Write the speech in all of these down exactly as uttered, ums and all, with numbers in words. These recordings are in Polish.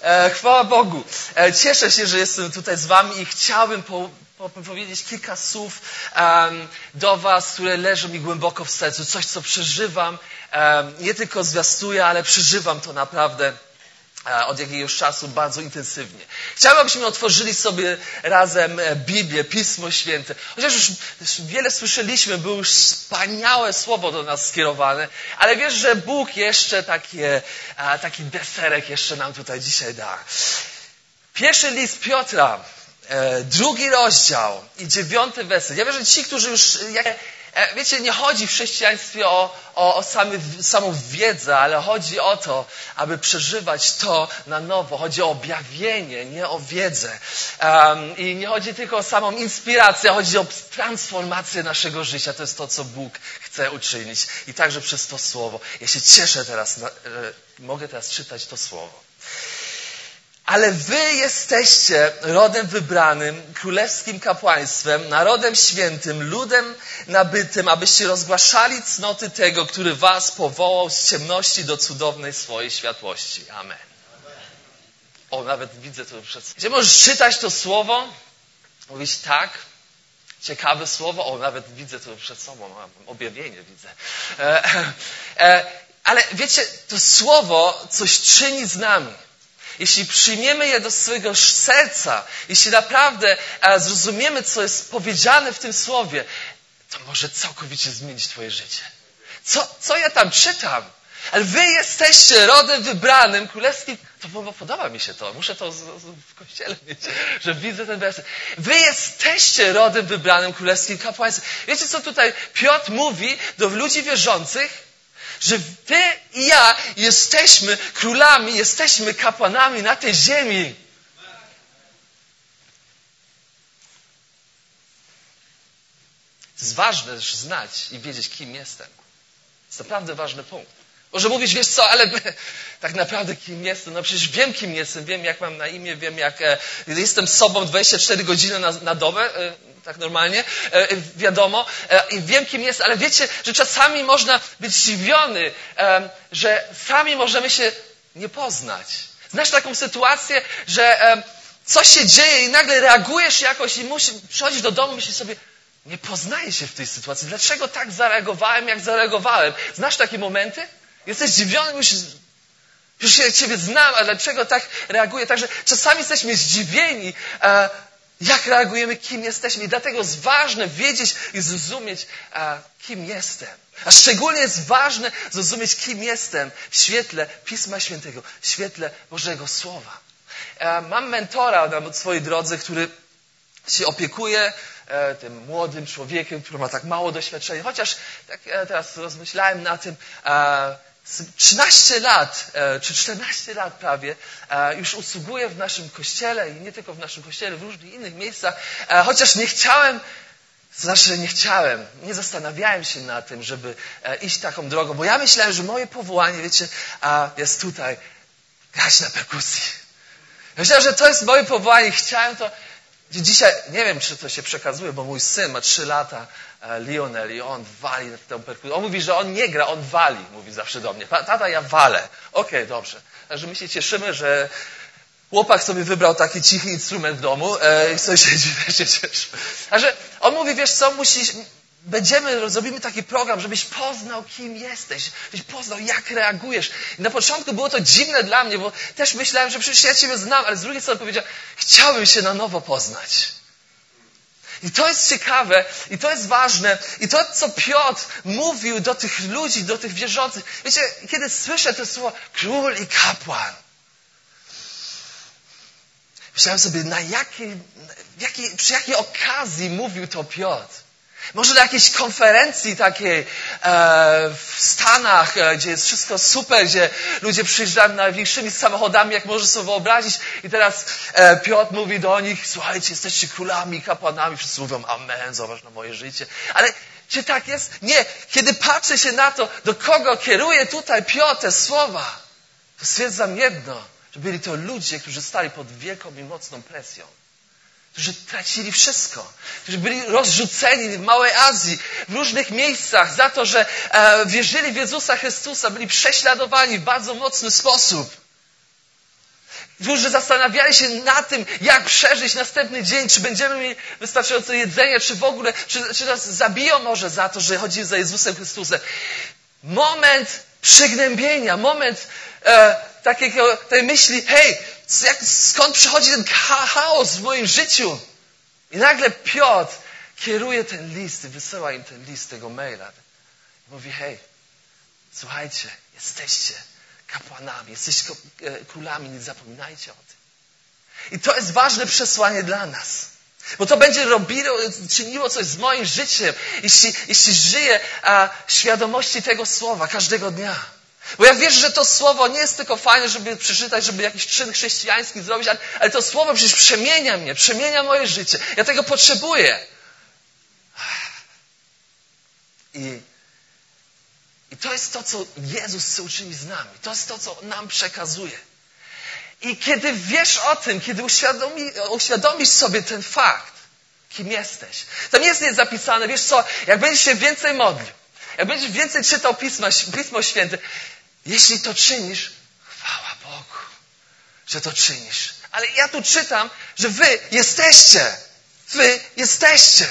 E, chwała Bogu. E, cieszę się, że jestem tutaj z wami i chciałbym po, po, powiedzieć kilka słów um, do was, które leżą mi głęboko w sercu. Coś, co przeżywam. Um, nie tylko zwiastuję, ale przeżywam to naprawdę od jakiegoś czasu bardzo intensywnie. Chciałbym, abyśmy otworzyli sobie razem Biblię, Pismo Święte. Chociaż już wiele słyszeliśmy, było już wspaniałe słowo do nas skierowane, ale wiesz, że Bóg jeszcze takie, taki deserek jeszcze nam tutaj dzisiaj da. Pierwszy list Piotra, drugi rozdział i dziewiąty werset. Ja wiem, że ci, którzy już... Wiecie, nie chodzi w chrześcijaństwie o, o, o samy, samą wiedzę, ale chodzi o to, aby przeżywać to na nowo. Chodzi o objawienie, nie o wiedzę. Um, I nie chodzi tylko o samą inspirację, chodzi o transformację naszego życia. To jest to, co Bóg chce uczynić. I także przez to słowo. Ja się cieszę teraz, na, że mogę teraz czytać to słowo. Ale wy jesteście rodem wybranym, królewskim kapłaństwem, narodem świętym, ludem nabytym, abyście rozgłaszali cnoty tego, który was powołał z ciemności do cudownej swojej światłości. Amen. O, nawet widzę to przed sobą. Gdzie możesz czytać to słowo? Mówić tak. Ciekawe słowo. O, nawet widzę to przed sobą. Mam objawienie widzę. E, e, ale wiecie, to słowo coś czyni z nami. Jeśli przyjmiemy je do swojego serca, jeśli naprawdę zrozumiemy, co jest powiedziane w tym słowie, to może całkowicie zmienić twoje życie. Co, co ja tam czytam? Ale wy jesteście rodem wybranym, królewskim... To bo podoba mi się to. Muszę to z, z, w kościele mieć, że widzę ten werset. Wy jesteście rodem wybranym, królewskim kapłaństwem. Wiecie, co tutaj Piotr mówi do ludzi wierzących? Że ty i ja jesteśmy królami, jesteśmy kapłanami na tej ziemi. To jest ważne też znać i wiedzieć, kim jestem. To jest naprawdę ważny punkt. Może mówisz, wiesz co, ale tak naprawdę kim jestem? No przecież wiem, kim jestem, wiem, jak mam na imię, wiem, jak e, jestem sobą dwadzieścia cztery godziny na, na dobę, e, tak normalnie, e, wiadomo, e, i wiem, kim jestem, ale wiecie, że czasami można być zdziwiony, e, że sami możemy się nie poznać. Znasz taką sytuację, że e, coś się dzieje i nagle reagujesz jakoś i musisz, przychodzisz do domu i myślisz sobie, nie poznaję się w tej sytuacji. Dlaczego tak zareagowałem, jak zareagowałem? Znasz takie momenty? Jesteś zdziwiony, myślisz, już się ciebie znam, a dlaczego tak reaguję? Także czasami jesteśmy zdziwieni, e, jak reagujemy, kim jesteśmy. I dlatego jest ważne wiedzieć i zrozumieć, e, kim jestem. A szczególnie jest ważne zrozumieć, kim jestem w świetle Pisma Świętego, w świetle Bożego Słowa. E, mam mentora na swojej drodze, który się opiekuje e, tym młodym człowiekiem, który ma tak mało doświadczenia. Chociaż tak e, teraz rozmyślałem na tym, e, trzynaście lat, czy czternaście lat prawie, już usługuję w naszym kościele i nie tylko w naszym kościele, w różnych innych miejscach, chociaż nie chciałem, to znaczy nie chciałem, nie zastanawiałem się na tym, żeby iść taką drogą, bo ja myślałem, że moje powołanie, wiecie, jest tutaj, grać na perkusji. Myślałem, że to jest moje powołanie, chciałem to. Dzisiaj, nie wiem, czy to się przekazuje, bo mój syn ma trzy lata, Lionel, i on wali na tę perkusję. On mówi, że on nie gra, on wali, mówi zawsze do mnie. Tata, ja walę. Okej, okay, dobrze. Także my się cieszymy, że chłopak sobie wybrał taki cichy instrument w domu e, i sobie siedzi, też się cieszy. Także on mówi, wiesz co, musisz, będziemy, zrobimy taki program, żebyś poznał, kim jesteś, żebyś poznał, jak reagujesz. I na początku było to dziwne dla mnie, bo też myślałem, że przecież ja ciebie znam, ale z drugiej strony powiedział, chciałbym się na nowo poznać. I to jest ciekawe, i to jest ważne, i to, co Piotr mówił do tych ludzi, do tych wierzących. Wiecie, kiedy słyszę to słowo król i kapłan, myślałem sobie, na jakiej, jakiej, przy jakiej okazji mówił to Piotr. Może na jakiejś konferencji takiej e, w Stanach, e, gdzie jest wszystko super, gdzie ludzie przyjeżdżają największymi samochodami, jak możesz sobie wyobrazić. I teraz e, Piotr mówi do nich, słuchajcie, jesteście królami, kapłanami. Wszyscy mówią, amen, zobacz na moje życie. Ale czy tak jest? Nie. Kiedy patrzę się na to, do kogo kieruje tutaj Piotr te słowa, to stwierdzam jedno, że byli to ludzie, którzy stali pod wielką i mocną presją. Którzy tracili wszystko, którzy byli rozrzuceni w Małej Azji, w różnych miejscach za to, że e, wierzyli w Jezusa Chrystusa, byli prześladowani w bardzo mocny sposób. którzy zastanawiali się nad tym, jak przeżyć następny dzień, czy będziemy mieli wystarczająco jedzenia, czy w ogóle, czy, czy nas zabiją może za to, że chodzi za Jezusem Chrystusem. Moment przygnębienia, moment e, takiego, tej myśli, hej, jak, skąd przychodzi ten chaos w moim życiu? I nagle Piotr kieruje ten list i wysyła im ten list, tego maila. Mówi, hej, słuchajcie, jesteście kapłanami, jesteście królami, nie zapominajcie o tym. I to jest ważne przesłanie dla nas. Bo to będzie robiło, czyniło coś z moim życiem, jeśli, jeśli żyję a, świadomości tego słowa każdego dnia. Bo ja wierzę, że to słowo nie jest tylko fajne, żeby przeczytać, żeby jakiś czyn chrześcijański zrobić, ale, ale to słowo przecież przemienia mnie, przemienia moje życie. Ja tego potrzebuję. I, I to jest to, co Jezus chce uczynić z nami. To jest to, co nam przekazuje. I kiedy wiesz o tym, kiedy uświadomi, uświadomisz sobie ten fakt, kim jesteś. Tam jest nie zapisane, wiesz co, jak będziesz się więcej modlił, jak będziesz więcej czytał Pisma, Pismo Święte, jeśli to czynisz, chwała Bogu, że to czynisz. Ale ja tu czytam, że wy jesteście. Wy jesteście.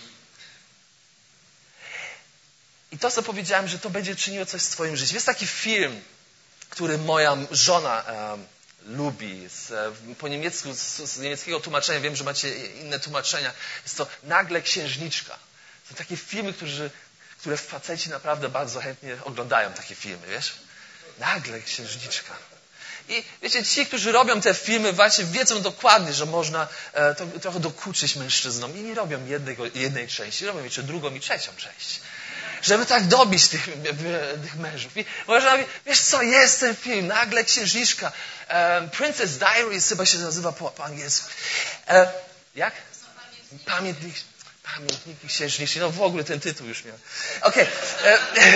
I to, co powiedziałem, że to będzie czyniło coś z twoim życiem. Jest taki film, który moja żona um, lubi. Z, po niemiecku, z, z niemieckiego tłumaczenia, wiem, że macie inne tłumaczenia. Jest to Nagle Księżniczka. To takie filmy, którzy, które faceci naprawdę bardzo chętnie oglądają takie filmy, wiesz? Nagle Księżniczka. I wiecie, ci, którzy robią te filmy, właśnie wiedzą dokładnie, że można e, to, trochę dokuczyć mężczyznom. I nie robią jednego, jednej części, robią jeszcze drugą i trzecią część. Żeby tak dobić tych, tych mężów. I można mówić, wiesz co, jest ten film, Nagle Księżniczka. Um, Princess Diaries chyba się nazywa po, po angielsku. E, jak? Pamiętnik. Pamiętniki Księżniczki. No w ogóle ten tytuł już miał. Okej. Okay.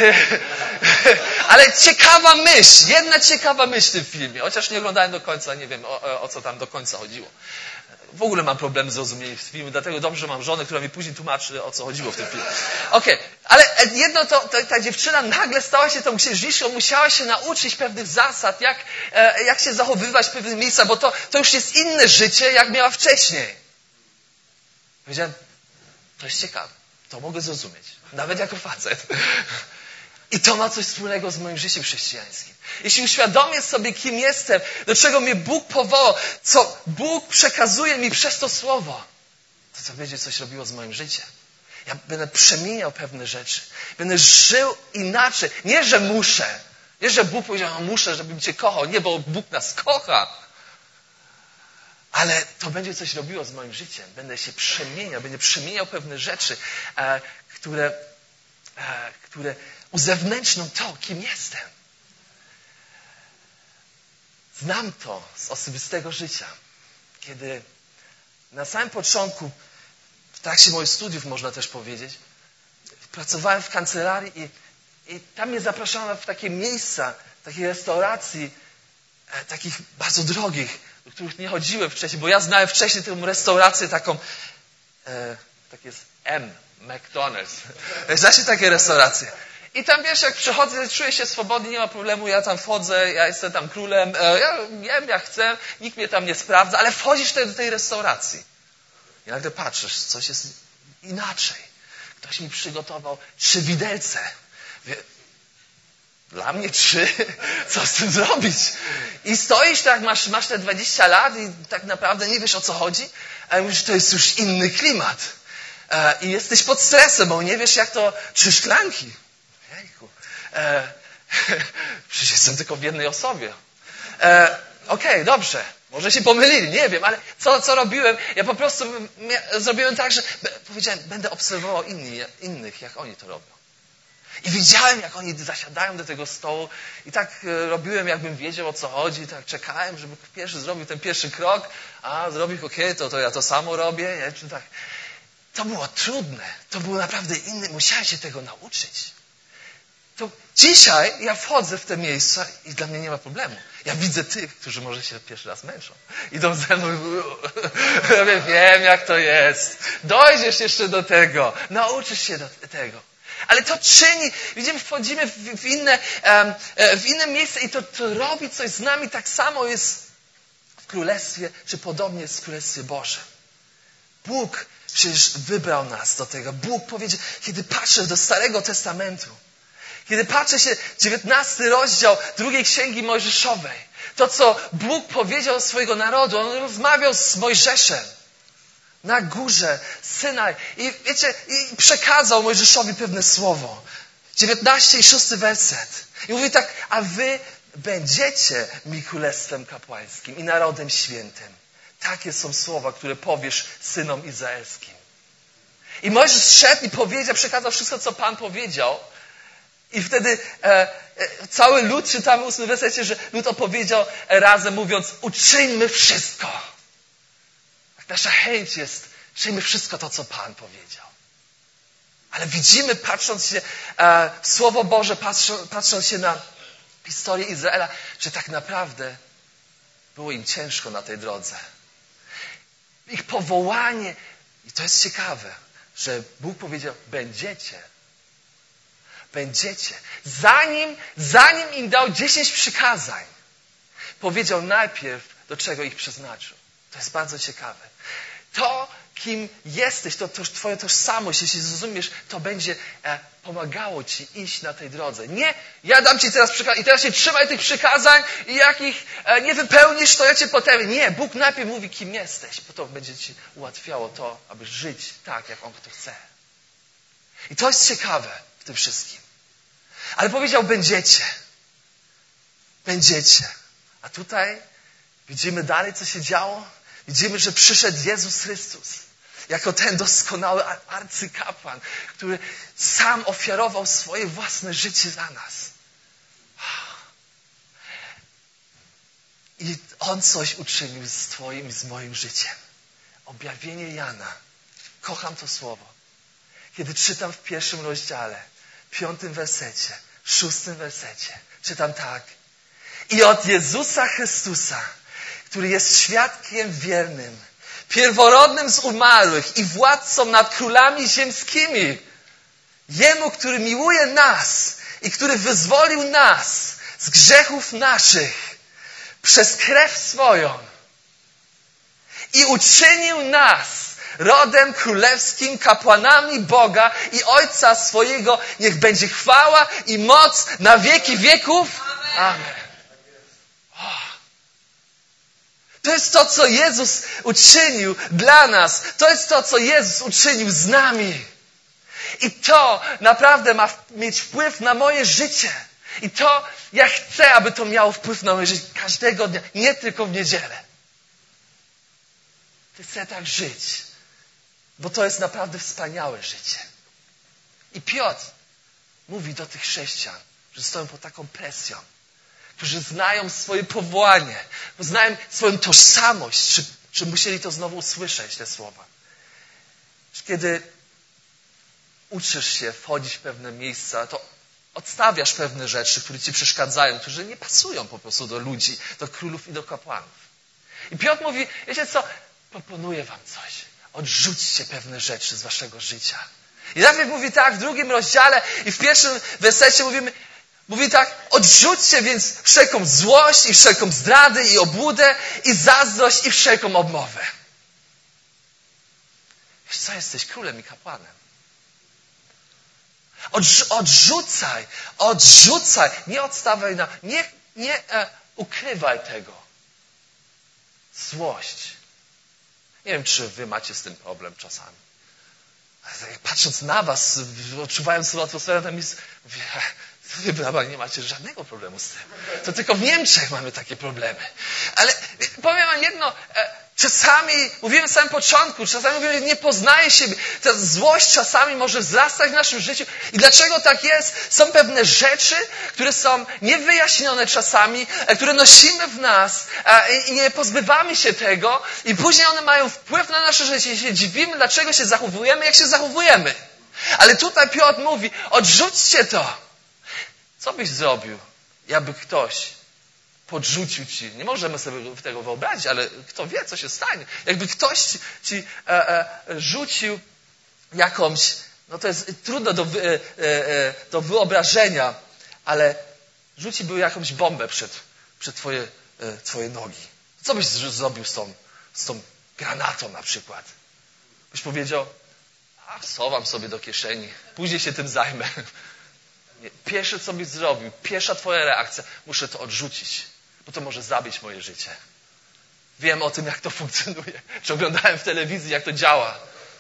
Ale ciekawa myśl. Jedna ciekawa myśl w tym filmie. Chociaż nie oglądałem do końca, nie wiem o, o co tam do końca chodziło. W ogóle mam problem z zrozumieniem filmu, dlatego dobrze, że mam żonę, która mi później tłumaczy, o co chodziło w tym filmie. Okej, okay. Ale jedno to, to, ta dziewczyna nagle stała się tą księżniczką, musiała się nauczyć pewnych zasad, jak, e, jak się zachowywać w pewnych miejscach, bo to, to już jest inne życie, jak miała wcześniej. Powiedziałem, to jest ciekawe, to mogę zrozumieć, nawet jako facet. I to ma coś wspólnego z moim życiem chrześcijańskim. Jeśli uświadomię sobie, kim jestem, do czego mnie Bóg powołał, co Bóg przekazuje mi przez to słowo, to to będzie coś robiło z moim życiem. Ja będę przemieniał pewne rzeczy. Będę żył inaczej. Nie, że muszę. Nie, że Bóg powiedział, no muszę, żebym Cię kochał. Nie, bo Bóg nas kocha. Ale to będzie coś robiło z moim życiem. Będę się przemieniał. Będę przemieniał pewne rzeczy, e, które, e, które uzewnętrznią to, kim jestem. Znam to z osobistego życia. Kiedy na samym początku, w trakcie moich studiów można też powiedzieć, pracowałem w kancelarii i, i tam mnie zapraszano w takie miejsca, takie restauracji, e, takich bardzo drogich, do których nie chodziłem wcześniej, bo ja znałem wcześniej tę restaurację taką, e, tak jest M, McDonald's. Znacie takie restauracje? I tam wiesz, jak przychodzę, czuję się swobodnie, nie ma problemu, ja tam wchodzę, ja jestem tam królem, ja jem jak chcę, nikt mnie tam nie sprawdza, ale wchodzisz do tej restauracji i nagle patrzysz, coś jest inaczej. Ktoś mi przygotował trzy widelce. Dla mnie trzy? Co z tym zrobić? I stoisz tak, masz, masz te dwadzieścia lat i tak naprawdę nie wiesz, o co chodzi, ale mówisz, to jest już inny klimat. I jesteś pod stresem, bo nie wiesz, jak to, trzy szklanki. Jejku. E, przecież jestem tylko w jednej osobie. E, Okej, okay, dobrze. Może się pomylili, nie wiem, ale co, co robiłem? Ja po prostu mia- zrobiłem tak, że powiedziałem, będę obserwował inni, innych, jak oni to robią. I widziałem, jak oni zasiadają do tego stołu i tak e, robiłem, jakbym wiedział, o co chodzi. Tak czekałem, żeby pierwszy zrobił ten pierwszy krok. A, zrobił, okej, okay, to, to ja to samo robię. Nie? Czy tak. To było trudne. To było naprawdę inne. Musiałem się tego nauczyć. To dzisiaj ja wchodzę w te miejsca i dla mnie nie ma problemu. Ja widzę tych, którzy może się pierwszy raz męczą. Idą ze mną. Ja wiem, jak to jest. Dojdziesz jeszcze do tego. Nauczysz się do tego. Ale to czyni, widzimy, wchodzimy w, w, inne, um, w inne miejsce i to, to robi coś z nami tak samo jest w Królestwie, czy podobnie jest w Królestwie Bożym. Bóg przecież wybrał nas do tego. Bóg powiedział, kiedy patrzę do Starego Testamentu, kiedy patrzę się dziewiętnasty rozdział drugiej Księgi Mojżeszowej, to co Bóg powiedział do swojego narodu, On rozmawiał z Mojżeszem na górze Synaj i wiecie, i przekazał Mojżeszowi pewne słowo. dziewiętnasty i szósty werset. I mówi tak, a wy będziecie mi królestwem kapłańskim i narodem świętym. Takie są słowa, które powiesz synom izraelskim. I Mojżesz szedł i powiedział, przekazał wszystko, co Pan powiedział. I wtedy e, e, cały lud, czytamy w ósmym wersecie, że lud opowiedział razem, mówiąc, uczyńmy wszystko. Tak nasza chęć jest, czyńmy wszystko to, co Pan powiedział. Ale widzimy, patrząc się e, w Słowo Boże, patrząc, patrząc się na historię Izraela, że tak naprawdę było im ciężko na tej drodze. Ich powołanie, i to jest ciekawe, że Bóg powiedział, będziecie. Będziecie. Zanim, zanim im dał dziesięć przykazań, powiedział najpierw, do czego ich przeznaczył. To jest bardzo ciekawe. To, kim jesteś, to, to twoja tożsamość, jeśli zrozumiesz, to będzie e, pomagało ci iść na tej drodze. Nie, ja dam ci teraz przykazań i teraz się trzymaj tych przykazań i jak ich e, nie wypełnisz, to ja cię potem... Nie, Bóg najpierw mówi, kim jesteś, bo to będzie ci ułatwiało to, aby żyć tak, jak On to chce. I to jest ciekawe w tym wszystkim. Ale powiedział, będziecie. Będziecie. A tutaj widzimy dalej, co się działo. Widzimy, że przyszedł Jezus Chrystus jako ten doskonały arcykapłan, który sam ofiarował swoje własne życie za nas. I On coś uczynił z twoim i z moim życiem. Objawienie Jana. Kocham to słowo. Kiedy czytam w pierwszym rozdziale, piątym wersecie, szóstym wersecie, czytam tak. I od Jezusa Chrystusa, który jest świadkiem wiernym, pierworodnym z umarłych i władcą nad królami ziemskimi. Jemu, który miłuje nas i który wyzwolił nas z grzechów naszych przez krew swoją i uczynił nas rodem królewskim, kapłanami Boga i Ojca swojego. Niech będzie chwała i moc na wieki wieków. Amen. To jest to, co Jezus uczynił dla nas. To jest to, co Jezus uczynił z nami. I to naprawdę ma mieć wpływ na moje życie. I to, ja chcę, aby to miało wpływ na moje życie każdego dnia, nie tylko w niedzielę. Chcę tak żyć, bo to jest naprawdę wspaniałe życie. I Piotr mówi do tych chrześcijan, że stoją pod taką presją, którzy znają swoje powołanie, znają swoją tożsamość, czy, czy musieli to znowu usłyszeć, te słowa. Kiedy uczysz się wchodzić w pewne miejsca, to odstawiasz pewne rzeczy, które ci przeszkadzają, które nie pasują po prostu do ludzi, do królów i do kapłanów. I Piotr mówi, wiecie co, proponuję wam coś. Odrzućcie pewne rzeczy z waszego życia. I najpierw mówi tak, w drugim rozdziale i w pierwszym wersecie mówimy, mówi tak, odrzućcie więc wszelką złość i wszelką zdradę i obłudę i zazdrość i wszelką obmowę. Wiesz co, jesteś królem i kapłanem. Odrzu- odrzucaj, odrzucaj, nie odstawaj na, nie, nie e, ukrywaj tego. Złość. Nie wiem, czy wy macie z tym problem czasami. Ale patrząc na was, odczuwając tę atmosferę, tam jest, mówię, wy brawa, nie macie żadnego problemu z tym. To tylko w Niemczech mamy takie problemy. Ale powiem wam jedno, czasami, mówimy w samym początku, czasami mówimy, nie poznaje siebie. Ta złość czasami może wzrastać w naszym życiu. I dlaczego tak jest? Są pewne rzeczy, które są niewyjaśnione czasami, które nosimy w nas i nie pozbywamy się tego i później one mają wpływ na nasze życie i się dziwimy, dlaczego się zachowujemy, jak się zachowujemy. Ale tutaj Piotr mówi, odrzućcie to. Co byś zrobił, jakby ktoś podrzucił ci, nie możemy sobie tego wyobrazić, ale kto wie, co się stanie. Jakby ktoś ci, ci e, e, rzucił jakąś, no to jest trudno do, e, e, do wyobrażenia, ale rzuciłby jakąś bombę przed, przed twoje, e, twoje nogi. Co byś zrobił z tą, z tą granatą na przykład? Byś powiedział, a schowam sobie do kieszeni, później się tym zajmę. Nie. Pierwsze, co byś zrobił, pierwsza twoja reakcja, muszę to odrzucić, bo to może zabić moje życie. Wiem o tym, jak to funkcjonuje. Czy oglądałem w telewizji, jak to działa.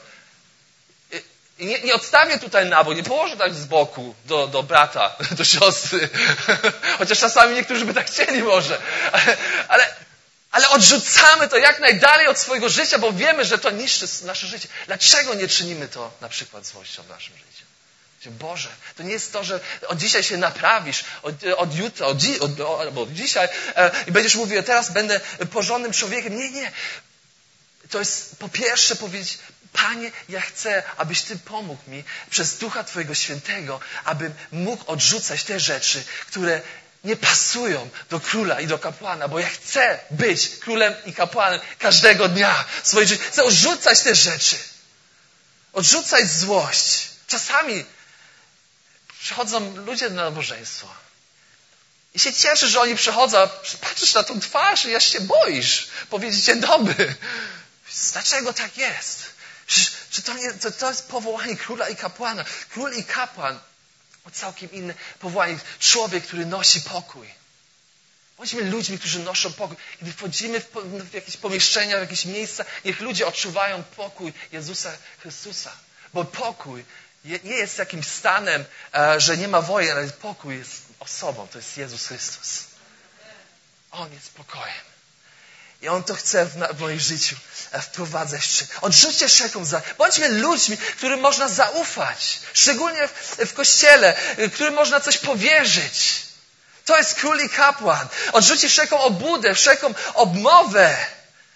I nie, nie odstawię tutaj na bok, nie położę tak z boku do, do brata, do siostry. Chociaż czasami niektórzy by tak chcieli może. Ale, ale, ale odrzucamy to jak najdalej od swojego życia, bo wiemy, że to niszczy nasze życie. Dlaczego nie czynimy to na przykład złością w naszym życiu? Boże, to nie jest to, że od dzisiaj się naprawisz, od, od jutra, od, dzi, od, albo od dzisiaj e, i będziesz mówił, teraz będę porządnym człowiekiem. Nie, nie. To jest po pierwsze powiedzieć, Panie, ja chcę, abyś Ty pomógł mi przez Ducha Twojego Świętego, abym mógł odrzucać te rzeczy, które nie pasują do króla i do kapłana, bo ja chcę być królem i kapłanem każdego dnia w swojej życiu. Chcę odrzucać te rzeczy. Odrzucać złość. Czasami przychodzą ludzie na nabożeństwo i się cieszysz, że oni przychodzą, a patrzysz na tą twarz i aż się boisz powiedzieć dzień dobry. Dlaczego tak jest? Czy to, nie, to, to jest powołanie króla i kapłana? Król i kapłan to całkiem inne powołanie. Człowiek, który nosi pokój. Bądźmy ludźmi, którzy noszą pokój. Kiedy wchodzimy w, w jakieś pomieszczenia, w jakieś miejsca, niech ludzie odczuwają pokój Jezusa Chrystusa. Bo pokój nie jest jakimś stanem, że nie ma wojen, ale pokój jest osobą. To jest Jezus Chrystus. On jest pokojem. I On to chce w, na, w moim życiu wprowadzać. Odrzućcie wszelką za. Bądźmy ludźmi, którym można zaufać. Szczególnie w, w Kościele, którym można coś powierzyć. To jest król i kapłan. Odrzućcie wszelką obłudę, wszelką obmowę.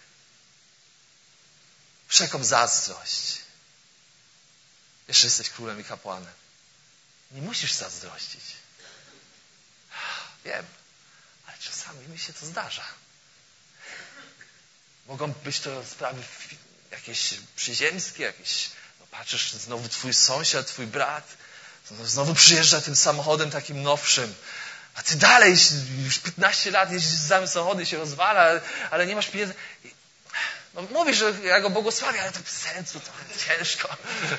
Wszelką zazdrość. Jeszcze jesteś królem i kapłanem. Nie musisz zazdrościć. Wiem, ale czasami mi się to zdarza. Mogą być to sprawy jakieś przyziemskie, jakieś, no patrzysz, znowu twój sąsiad, twój brat, znowu przyjeżdża tym samochodem takim nowszym, a ty dalej, już piętnaście lat jeździsz z samym samochodem, się rozwala, ale, ale nie masz pieniędzy. No mówisz, że ja go błogosławię, ale to w sercu to ciężko.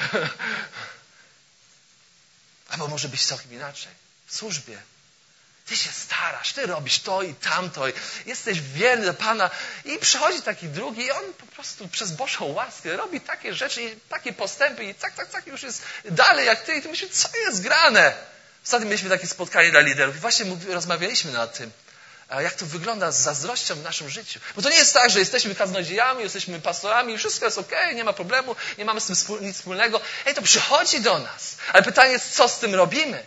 Albo może być całkiem inaczej. W służbie. Ty się starasz, ty robisz to i tamto, i jesteś wierny do Pana i przychodzi taki drugi i on po prostu przez Bożą łaskę robi takie rzeczy i takie postępy i tak, tak, tak już jest dalej jak ty i ty myślisz, co jest grane? Ostatnio mieliśmy takie spotkanie dla liderów i właśnie rozmawialiśmy nad tym, jak to wygląda z zazdrością w naszym życiu. Bo to nie jest tak, że jesteśmy kaznodziejami, jesteśmy pastorami i wszystko jest okej, okay, nie ma problemu, nie mamy z tym wspól- nic wspólnego. Ej, to przychodzi do nas. Ale pytanie jest, co z tym robimy?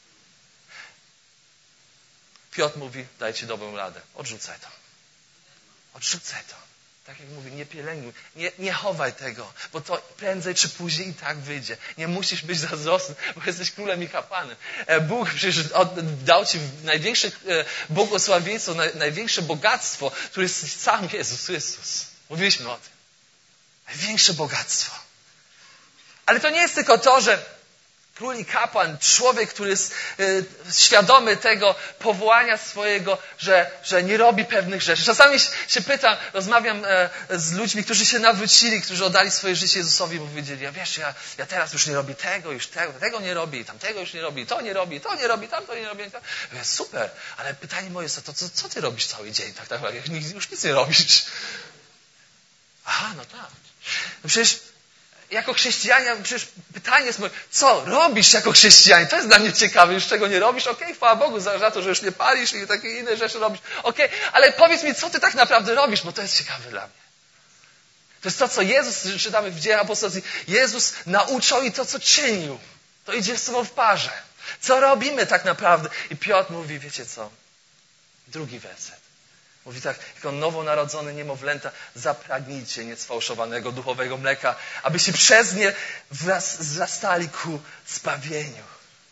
Piotr mówi, daj ci dobrą radę. Odrzucaj to. Odrzucaj to. Tak jak mówi, nie pielęgnuj, nie, nie chowaj tego, bo to prędzej czy później i tak wyjdzie. Nie musisz być zazdrosny, bo jesteś królem i kapłanem. Bóg przecież dał ci największe błogosławieństwo, największe bogactwo, które jest sam Jezus Chrystus. Mówiliśmy o tym. Największe bogactwo. Ale to nie jest tylko to, że król i kapłan, człowiek, który jest y, świadomy tego powołania swojego, że, że nie robi pewnych rzeczy. Czasami się pytam, rozmawiam e, z ludźmi, którzy się nawrócili, którzy oddali swoje życie Jezusowi, bo powiedzieli, ja wiesz, ja, ja teraz już nie robię tego, już tego, tego nie robię, i tamtego już nie robię, to nie robię, to nie robię, tamto nie robię. Ja, super, ale pytanie moje jest to, co, co ty robisz cały dzień? Tak, tak, jak już nic nie robisz. Aha, no tak. No przecież jako chrześcijanin, przecież pytanie jest moje, co robisz jako chrześcijanin? To jest dla mnie ciekawe, już czego nie robisz? Okej, okay, chwała Bogu za, za to, że już nie palisz i takie inne rzeczy robisz. Okej, okay, ale powiedz mi, co ty tak naprawdę robisz, bo to jest ciekawe dla mnie. To jest to, co Jezus, czytamy w Dziejach Apostolskich, Jezus nauczał i to, co czynił. To idzie z sobą w parze. Co robimy tak naprawdę? I Piotr mówi, wiecie co? Drugi werset. Mówi tak, jako nowonarodzone niemowlęta, zapragnijcie niesfałszowanego duchowego mleka, abyście przez nie wzrastali ku zbawieniu.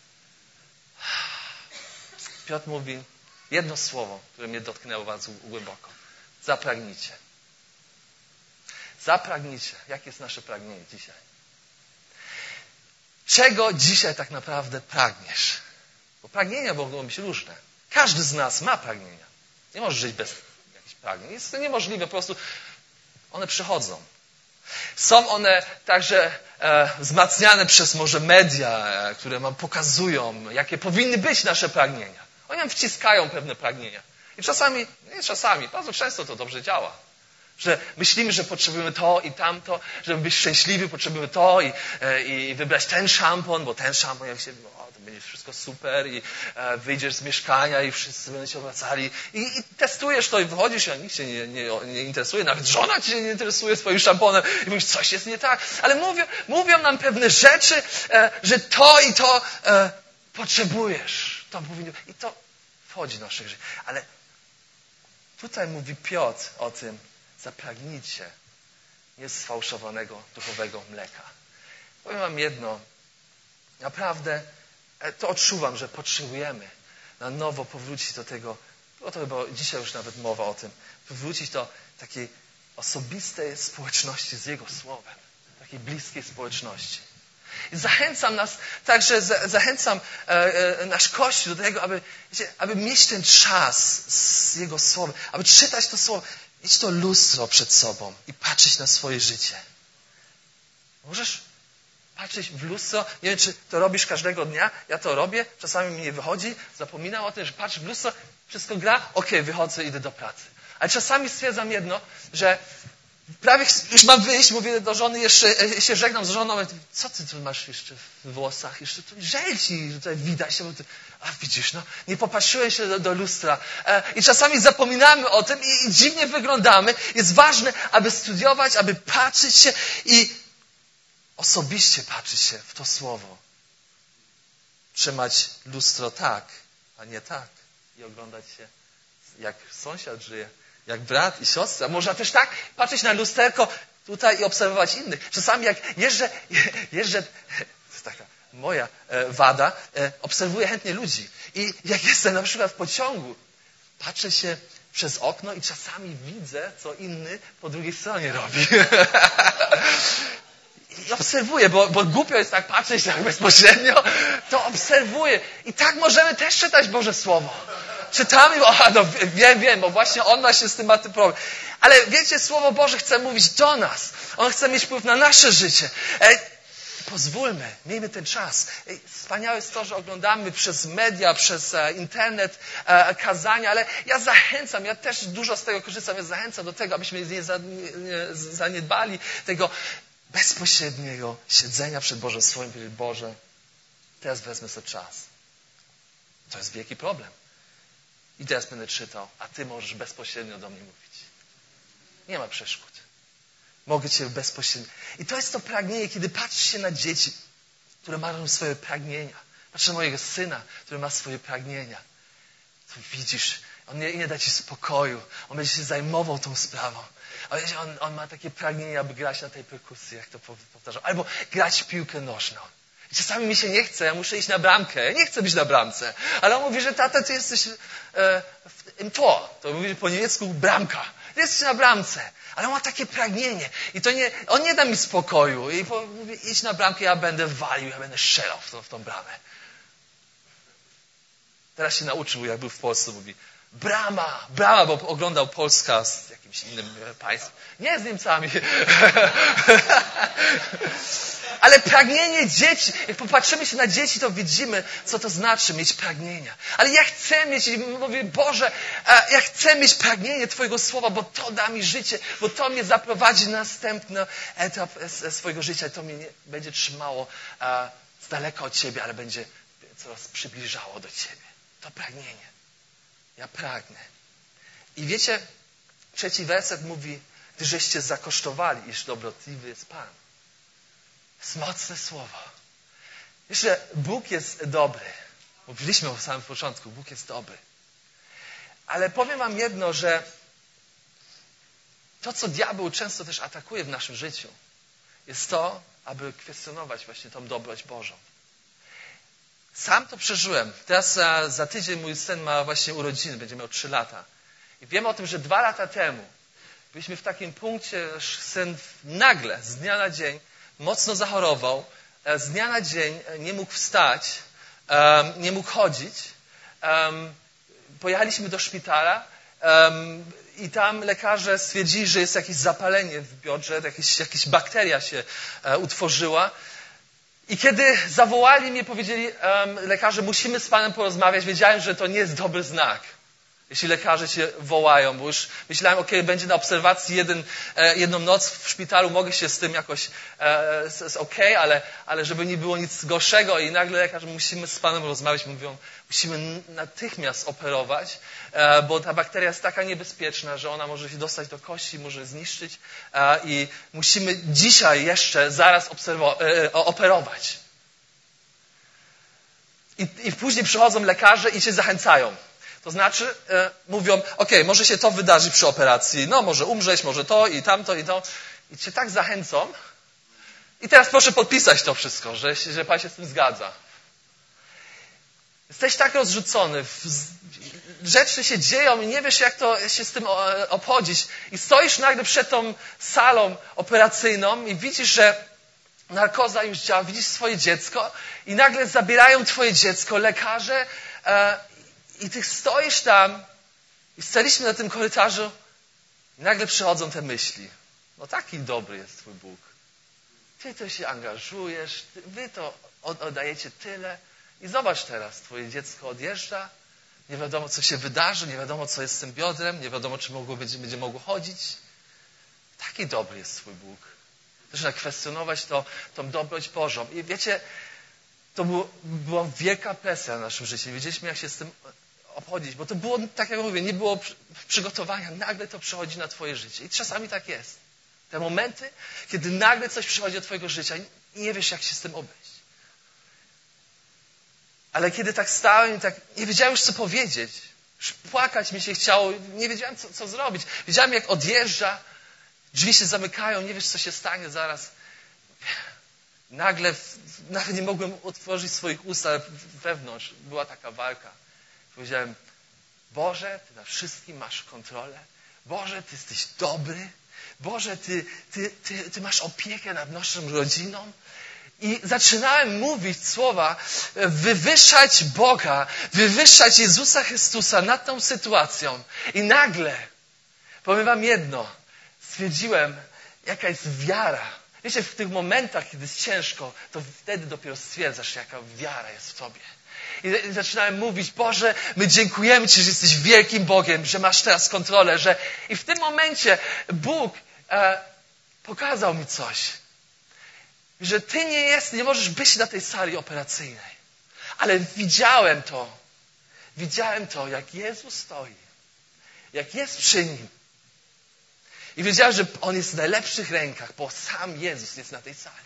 Piotr mówi jedno słowo, które mnie dotknęło was głęboko. Zapragnijcie. Zapragnijcie. Jakie jest nasze pragnienie dzisiaj? Czego dzisiaj tak naprawdę pragniesz? Bo pragnienia mogą być różne. Każdy z nas ma pragnienia. Nie możesz żyć bez jakichś pragnień. Jest to niemożliwe, po prostu one przychodzą. Są one także e, wzmacniane przez może media, e, które nam pokazują, jakie powinny być nasze pragnienia. Oni nam wciskają pewne pragnienia. I czasami, nie czasami, bardzo często to dobrze działa. Że myślimy, że potrzebujemy to i tamto, żeby być szczęśliwi, potrzebujemy to i, e, i wybrać ten szampon, bo ten szampon, jak się, o, to będzie wszystko super i e, wyjdziesz z mieszkania i wszyscy będą się obracali. I, i testujesz to i wychodzisz, a nikt się nie, nie, nie interesuje, nawet żona cię nie interesuje swoim szamponem i mówisz, coś jest nie tak. Ale mówią, mówią nam pewne rzeczy, e, że to i to e, potrzebujesz. To powinno, i to wchodzi do naszych żyć. Ale tutaj mówi Piotr o tym, zapragnijcie niesfałszowanego duchowego mleka. Powiem wam jedno, naprawdę to odczuwam, że potrzebujemy na nowo powrócić do tego, bo to chyba dzisiaj już nawet mowa o tym, powrócić do takiej osobistej społeczności z Jego Słowem, takiej bliskiej społeczności. I zachęcam nas, także zachęcam e, e, nasz Kościół do tego, aby, wiecie, aby mieć ten czas z Jego Słowem, aby czytać to Słowo, mieć to lustro przed sobą i patrzeć na swoje życie. Możesz patrzeć w lustro, nie wiem, czy to robisz każdego dnia, ja to robię, czasami mi nie wychodzi, zapominam o tym, że patrzę w lustro, wszystko gra, okej, okay, wychodzę, idę do pracy. Ale czasami stwierdzam jedno, że prawie już mam wyjść, mówię do żony, jeszcze się żegnam z żoną, mówię, co ty tu masz jeszcze w włosach, jeszcze tu żel ci tutaj widać. A widzisz, no, nie popatrzyłem się do, do lustra. E, I czasami zapominamy o tym i, i dziwnie wyglądamy. Jest ważne, aby studiować, aby patrzeć się i osobiście patrzeć się w to słowo. Trzymać lustro tak, a nie tak. I oglądać się, jak sąsiad żyje. Jak brat i siostra. Można też tak patrzeć na lusterko tutaj i obserwować innych. Czasami jak jeżdżę, jeżdżę to jest taka moja wada, obserwuję chętnie ludzi. I jak jestem na przykład w pociągu, patrzę się przez okno i czasami widzę, co inny po drugiej stronie robi. I obserwuję, bo, bo głupio jest tak patrzeć tak bezpośrednio, to obserwuję. I tak możemy też czytać Boże Słowo. Czytamy, o, no wiem, wiem, bo właśnie on ma się z tym ma ten problem. Ale wiecie, Słowo Boże chce mówić do nas. On chce mieć wpływ na nasze życie. E, pozwólmy, miejmy ten czas. E, wspaniałe jest to, że oglądamy przez media, przez e, internet e, kazania, ale ja zachęcam, ja też dużo z tego korzystam, ja zachęcam do tego, abyśmy nie, za, nie, nie zaniedbali tego bezpośredniego siedzenia przed Bożym Słowem. Powiedzieć, Boże, teraz wezmę sobie czas. To jest wielki problem. I teraz będę czytał, a Ty możesz bezpośrednio do mnie mówić. Nie ma przeszkód. Mogę Cię bezpośrednio. I to jest to pragnienie, kiedy patrzysz się na dzieci, które mają swoje pragnienia. Patrz na mojego syna, który ma swoje pragnienia. To widzisz, on nie, nie da Ci spokoju. On będzie się zajmował tą sprawą. On, on ma takie pragnienie, aby grać na tej perkusji, jak to powtarzam. Albo grać w piłkę nożną. I czasami mi się nie chce, ja muszę iść na bramkę. Ja nie chcę być na bramce. Ale on mówi, że tata, Ty jesteś e, w to. To mówi po niemiecku bramka. Ty jesteś na bramce. Ale on ma takie pragnienie. I to nie, on nie da mi spokoju. I po, mówi, idź na bramkę, ja będę walił, ja będę strzelał w tą, w tą bramę. Teraz się nauczył, jak był w Polsce, mówi brama, brama, bo oglądał Polska z jakimś innym państwem. Nie z Niemcami. Ale pragnienie dzieci, jak popatrzymy się na dzieci, to widzimy, co to znaczy mieć pragnienia. Ale ja chcę mieć, i mówię, Boże, ja chcę mieć pragnienie Twojego Słowa, bo to da mi życie, bo to mnie zaprowadzi na następny etap swojego życia i to mnie nie, będzie trzymało z daleka od Ciebie, ale będzie coraz przybliżało do Ciebie. To pragnienie. Ja pragnę. I wiecie, trzeci werset mówi, gdyżeście zakosztowali, iż dobrotliwy jest Pan. To jest mocne słowo. Jeszcze Bóg jest dobry. Mówiliśmy o samym początku, Bóg jest dobry. Ale powiem wam jedno, że to, co diabeł często też atakuje w naszym życiu, jest to, aby kwestionować właśnie tą dobroć Bożą. Sam to przeżyłem. Teraz za, za tydzień mój syn ma właśnie urodziny, będzie miał trzy lata. I wiem o tym, że dwa lata temu byliśmy w takim punkcie, że syn nagle, z dnia na dzień, mocno zachorował. Z dnia na dzień nie mógł wstać, um, nie mógł chodzić. Um, pojechaliśmy do szpitala um, I tam lekarze stwierdzili, że jest jakieś zapalenie w biodrze, jakieś, jakaś bakteria się e, utworzyła. I kiedy zawołali mnie, powiedzieli um, lekarze, musimy z panem porozmawiać, wiedziałem, że to nie jest dobry znak, jeśli lekarze się wołają, bo już myślałem, okej, okay, będzie na obserwacji jeden, e, jedną noc w szpitalu, mogę się z tym jakoś, e, jest okej, okay, ale, ale żeby nie było nic gorszego i nagle lekarze, musimy z panem rozmawiać, mówią, musimy natychmiast operować, e, bo ta bakteria jest taka niebezpieczna, że ona może się dostać do kości, może zniszczyć e, i musimy dzisiaj jeszcze zaraz obserwo- e, operować. I, I później przychodzą lekarze i cię zachęcają. To znaczy, e, mówią, ok, może się to wydarzy przy operacji, no może umrzeć, może to i tamto i to. I cię tak zachęcą. I teraz proszę podpisać to wszystko, że, że Pan się z tym zgadza. Jesteś tak rozrzucony, rzeczy się dzieją i nie wiesz, jak to się z tym obchodzić. I stoisz nagle przed tą salą operacyjną i widzisz, że narkoza już działa, widzisz swoje dziecko i nagle zabierają twoje dziecko lekarze e, i ty stoisz tam i staliśmy na tym korytarzu i nagle przychodzą te myśli. No taki dobry jest twój Bóg. Ty to się angażujesz, ty, wy to oddajecie tyle. I zobacz teraz, twoje dziecko odjeżdża, nie wiadomo, co się wydarzy, nie wiadomo, co jest z tym biodrem, nie wiadomo, czy mogło, będzie, będzie mogło chodzić. Taki dobry jest twój Bóg. Zaczyna kwestionować to, tą dobroć Bożą. I wiecie, to było, była wielka presja na naszym życiu. Nie wiedzieliśmy, jak się z tym obchodzić, bo to było, tak jak mówię, nie było przygotowania. Nagle to przychodzi na twoje życie. I czasami tak jest. Te momenty, kiedy nagle coś przychodzi do twojego życia i nie wiesz, jak się z tym obejść. Ale kiedy tak stałem i tak nie wiedziałem już, co powiedzieć. Już płakać mi się chciało. Nie wiedziałem, co, co zrobić. Wiedziałem, jak odjeżdża. Drzwi się zamykają. Nie wiesz, co się stanie zaraz. Nagle, nawet nie mogłem otworzyć swoich ust, ale wewnątrz była taka walka. Powiedziałem, Boże, Ty nad wszystkim masz kontrolę. Boże, Ty jesteś dobry. Boże, Ty, ty, ty, ty masz opiekę nad naszą rodziną. I zaczynałem mówić słowa, wywyższać Boga, wywyższać Jezusa Chrystusa nad tą sytuacją. I nagle, powiem wam jedno, stwierdziłem, jaka jest wiara. Wiecie, w tych momentach, kiedy jest ciężko, to wtedy dopiero stwierdzasz, jaka wiara jest w tobie. I zaczynałem mówić, Boże, my dziękujemy Ci, że jesteś wielkim Bogiem, że masz teraz kontrolę, że... I w tym momencie Bóg e, pokazał mi coś. Że Ty nie jest, nie możesz być na tej sali operacyjnej. Ale widziałem to. Widziałem to, jak Jezus stoi. Jak jest przy Nim. I wiedziałem, że On jest w najlepszych rękach, bo sam Jezus jest na tej sali.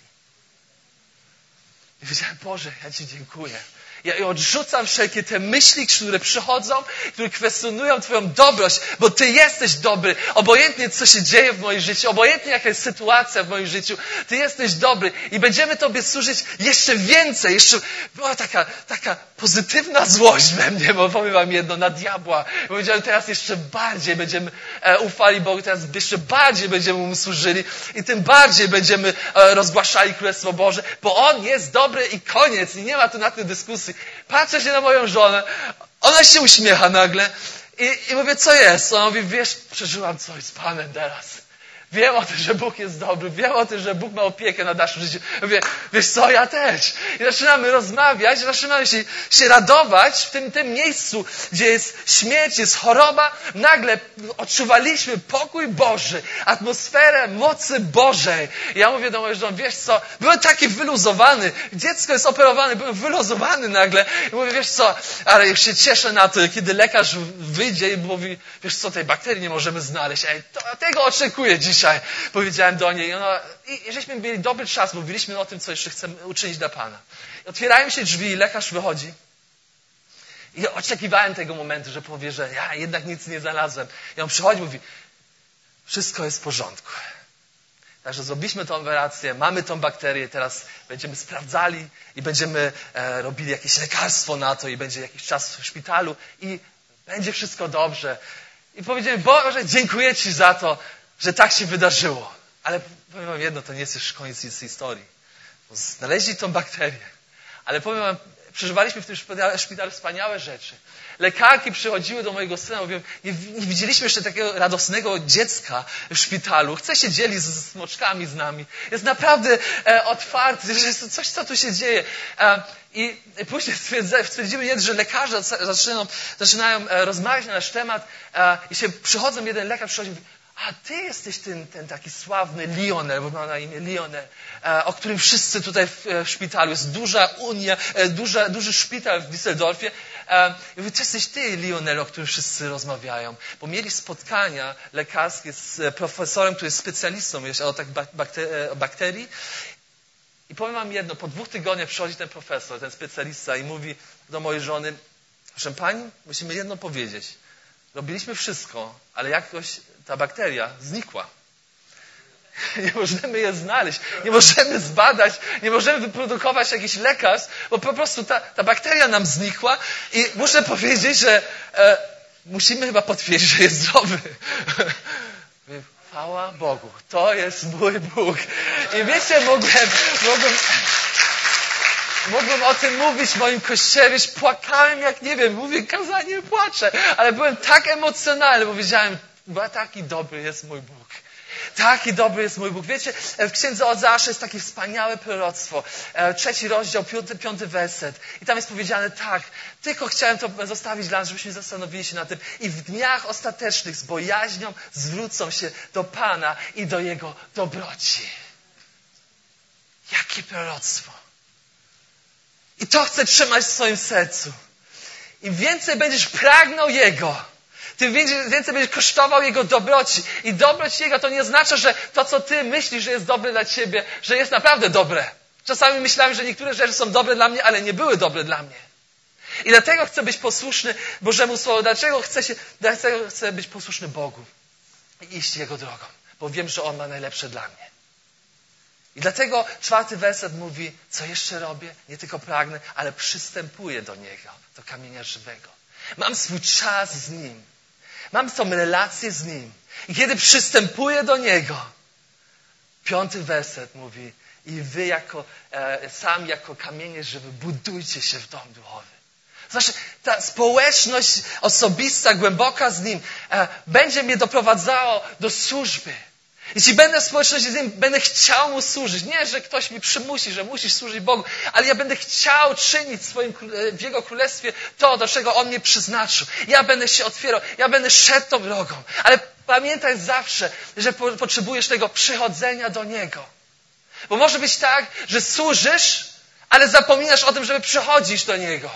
I wiedziałem, Boże, ja Ci dziękuję. Ja odrzucam wszelkie te myśli, które przychodzą, które kwestionują Twoją dobroć, bo Ty jesteś dobry. Obojętnie, co się dzieje w moim życiu, obojętnie, jaka jest sytuacja w moim życiu, Ty jesteś dobry i będziemy Tobie służyć jeszcze więcej. Jeszcze była taka, taka pozytywna złość we mnie, bo powiem Wam jedno, na diabła. Powiedziałem, teraz jeszcze bardziej będziemy e, ufali Bogu, teraz jeszcze bardziej będziemy Mu służyli i tym bardziej będziemy e, rozgłaszali Królestwo Boże, bo On jest dobry i koniec. I nie ma tu na tym dyskusji. Patrzę się na moją żonę, ona się uśmiecha nagle i, i mówię, co jest? Ona mówi, wiesz, przeżyłam coś z Panem teraz. Wiem o tym, że Bóg jest dobry, wiem o tym, że Bóg ma opiekę nad naszym życiem. Mówię, wiesz co, ja też. I zaczynamy rozmawiać, zaczynamy się, się radować w tym, tym miejscu, gdzie jest śmierć, jest choroba. Nagle odczuwaliśmy pokój Boży, atmosferę mocy Bożej. I ja mówię do mojej żony, wiesz co, byłem taki wyluzowany, dziecko jest operowane, byłem wyluzowany nagle. I mówię, wiesz co, ale już się cieszę na to, kiedy lekarz wyjdzie i mówi, wiesz co, tej bakterii nie możemy znaleźć. Ej, to, tego oczekuję dzisiaj. Dzisiaj powiedziałem do niej, no, i żeśmy mieli dobry czas, mówiliśmy o tym, co jeszcze chcemy uczynić dla Pana. I otwierają się drzwi, lekarz wychodzi i oczekiwałem tego momentu, że powie, że ja jednak nic nie znalazłem. I on przychodzi i mówi, wszystko jest w porządku. Także zrobiliśmy tą operację, mamy tą bakterię, teraz będziemy sprawdzali i będziemy e, robili jakieś lekarstwo na to i będzie jakiś czas w szpitalu i będzie wszystko dobrze. I powiedziałem, Boże, dziękuję Ci za to, że tak się wydarzyło. Ale powiem wam jedno, to nie jest już koniec tej historii. Bo znaleźli tą bakterię. Ale powiem wam, przeżywaliśmy w tym szpitalu, szpitalu wspaniałe rzeczy. Lekarki przychodziły do mojego syna, mówią, nie, nie widzieliśmy jeszcze takiego radosnego dziecka w szpitalu. Chce się dzielić z smoczkami z nami. Jest naprawdę e, otwarty, że jest coś, co tu się dzieje. E, I później stwierdziły, że lekarze zaczynają, zaczynają e, rozmawiać na nasz temat e, i się przychodzą, jeden lekarz przychodzi i mówi, a ty jesteś ten, ten taki sławny Lionel, bo ma na imię Lionel, e, o którym wszyscy tutaj w, w szpitalu. Jest duża unia, e, duża, duży szpital w Düsseldorfie. E, I mówi, to jesteś ty, Lionel, o którym wszyscy rozmawiają. Bo mieli spotkania lekarskie z profesorem, który jest specjalistą o tak bakterii, bakterii. I powiem wam jedno, po dwóch tygodniach przychodzi ten profesor, ten specjalista i mówi do mojej żony, proszę pani, musimy jedno powiedzieć. Robiliśmy wszystko, ale jakoś ta bakteria znikła. Nie możemy je znaleźć, nie możemy zbadać, nie możemy wyprodukować jakichś lekarstw, bo po prostu ta, ta bakteria nam znikła i muszę powiedzieć, że e, musimy chyba potwierdzić, że jest zdrowy. Chwała Bogu, to jest mój Bóg. I wiecie, mogłem, mogłem, mogłem o tym mówić w moim kościele, płakałem jak nie wiem, mówię kazanie, płaczę, ale byłem tak emocjonalny, bo wiedziałem, bo taki dobry jest mój Bóg. Taki dobry jest mój Bóg. Wiecie, w księdze Ozeasza jest takie wspaniałe proroctwo. Trzeci rozdział, piąty, piąty werset. I tam jest powiedziane tak, tylko chciałem to zostawić dla nas, żebyśmy zastanowili się na tym. I w dniach ostatecznych z bojaźnią zwrócą się do Pana i do Jego dobroci. Jakie proroctwo. I to chcę trzymać w swoim sercu. Im więcej będziesz pragnął Jego, tym więcej będziesz kosztował Jego dobroci. I dobroć Jego to nie oznacza, że to, co ty myślisz, że jest dobre dla ciebie, że jest naprawdę dobre. Czasami myślałem, że niektóre rzeczy są dobre dla mnie, ale nie były dobre dla mnie. I dlatego chcę być posłuszny Bożemu Słowu. Dlaczego chcę, się, dlaczego chcę być posłuszny Bogu i iść Jego drogą? Bo wiem, że On ma najlepsze dla mnie. I dlatego czwarty werset mówi, co jeszcze robię? Nie tylko pragnę, ale przystępuję do Niego, do kamienia żywego. Mam swój czas z Nim. Mam tą relację z Nim. I kiedy przystępuję do Niego, piąty werset mówi, i wy jako, e, sam jako kamienie żywe budujcie się w dom duchowy. Znaczy, ta społeczność osobista, głęboka z Nim e, będzie mnie doprowadzała do służby. Jeśli będę w społeczności z Nim, będę chciał Mu służyć. Nie, że ktoś mi przymusi, że musisz służyć Bogu, ale ja będę chciał czynić w, swoim, w Jego Królestwie to, do czego On mnie przeznaczył. Ja będę się otwierał, ja będę szedł tą drogą. Ale pamiętaj zawsze, że po, potrzebujesz tego przychodzenia do Niego. Bo może być tak, że służysz, ale zapominasz o tym, żeby przychodzić do Niego.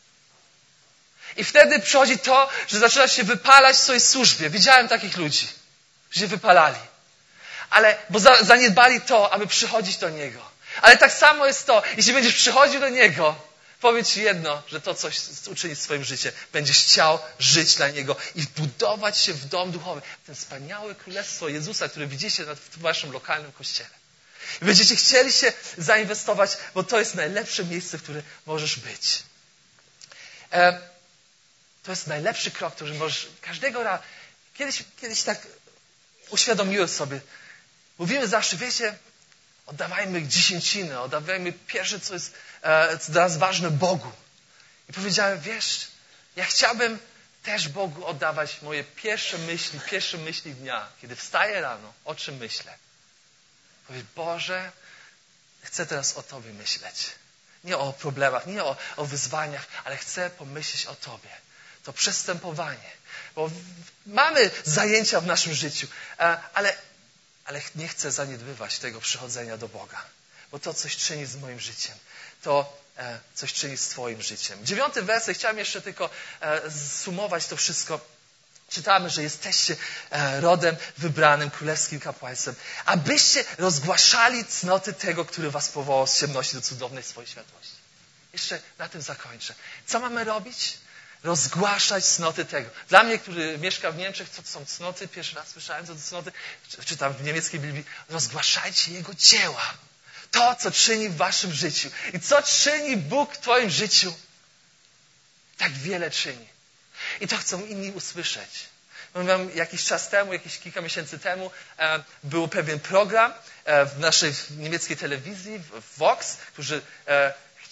I wtedy przychodzi to, że zaczynasz się wypalać w swojej służbie. Widziałem takich ludzi, że się wypalali. Ale, bo za, zaniedbali to, aby przychodzić do Niego. Ale tak samo jest to, jeśli będziesz przychodził do Niego, powiedz Ci jedno, że to coś uczynić w swoim życiu. Będziesz chciał żyć dla Niego i budować się w dom duchowy. Ten wspaniałe królestwo Jezusa, które widzicie w Waszym lokalnym kościele. I będziecie chcieli się zainwestować, bo to jest najlepsze miejsce, w którym możesz być. E, to jest najlepszy krok, który możesz każdego razu. Kiedyś, kiedyś tak uświadomiłem sobie, mówimy zawsze, wiecie, oddawajmy dziesięcinę, oddawajmy pierwsze, co jest e, co dla nas ważne Bogu. I powiedziałem, wiesz, ja chciałbym też Bogu oddawać moje pierwsze myśli, pierwsze myśli dnia. Kiedy wstaję rano, o czym myślę? Powiedz, Boże, chcę teraz o Tobie myśleć. Nie o problemach, nie o, o wyzwaniach, ale chcę pomyśleć o Tobie. To przestępowanie. Bo mamy zajęcia w naszym życiu, ale, ale nie chcę zaniedbywać tego przychodzenia do Boga. Bo to coś czyni z moim życiem. To coś czyni z Twoim życiem. Dziewiąty werset, chciałem jeszcze tylko zsumować to wszystko. Czytamy, że jesteście rodem wybranym, królewskim kapłaństwem, abyście rozgłaszali cnoty tego, który was powołał z ciemności do cudownej swojej światłości. Jeszcze na tym zakończę. Co mamy robić? Rozgłaszać cnoty tego. Dla mnie, który mieszka w Niemczech, co to są cnoty? Pierwszy raz słyszałem, co to cnoty. Czytam w niemieckiej Biblii. Rozgłaszajcie Jego dzieła. To, co czyni w waszym życiu. I co czyni Bóg w twoim życiu? Tak wiele czyni. I to chcą inni usłyszeć. Mówiłem, jakiś czas temu, jakieś kilka miesięcy temu, e, był pewien program e, w naszej niemieckiej telewizji, w Vox, którzy e,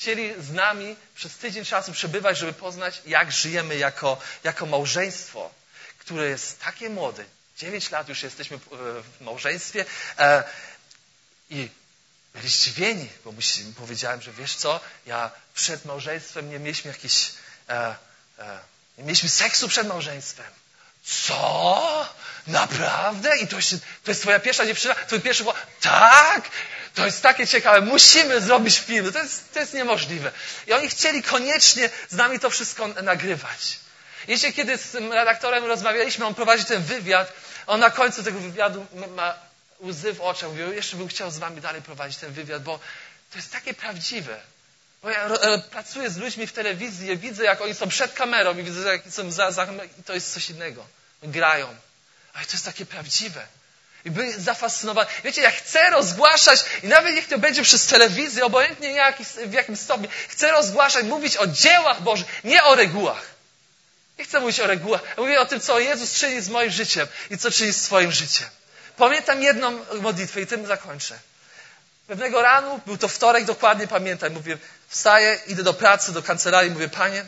chcieli z nami przez tydzień czasu przebywać, żeby poznać, jak żyjemy jako, jako małżeństwo, które jest takie młode. Dziewięć lat już jesteśmy w małżeństwie e, i byli zdziwieni, bo powiedziałem, że wiesz co, ja przed małżeństwem nie mieliśmy jakiejś, e, e, nie mieliśmy seksu przed małżeństwem. Co? Naprawdę? I to jest, to jest twoja pierwsza dziewczyna? Twoje pierwsze było? Tak! To jest takie ciekawe. Musimy zrobić film. To jest, to jest niemożliwe. I oni chcieli koniecznie z nami to wszystko nagrywać. Wiecie, kiedy z tym redaktorem rozmawialiśmy, on prowadzi ten wywiad, on na końcu tego wywiadu ma łzy w oczach. Mówił, jeszcze bym chciał z wami dalej prowadzić ten wywiad, bo to jest takie prawdziwe. Bo ja pracuję z ludźmi w telewizji, ja widzę, jak oni są przed kamerą i widzę, jak są za, za kamerą i to jest coś innego. Grają. Ale to jest takie prawdziwe. I byli zafascynowani. Wiecie, ja chcę rozgłaszać i nawet niech to będzie przez telewizję, obojętnie jak, w jakim stopniu, chcę rozgłaszać, mówić o dziełach Bożych, nie o regułach. Nie chcę mówić o regułach. Ja mówię o tym, co Jezus czyni z moim życiem i co czyni z twoim życiem. Pamiętam jedną modlitwę i tym zakończę. Pewnego ranu, był to wtorek, dokładnie pamiętam, mówię, wstaję, idę do pracy, do kancelarii, mówię, Panie,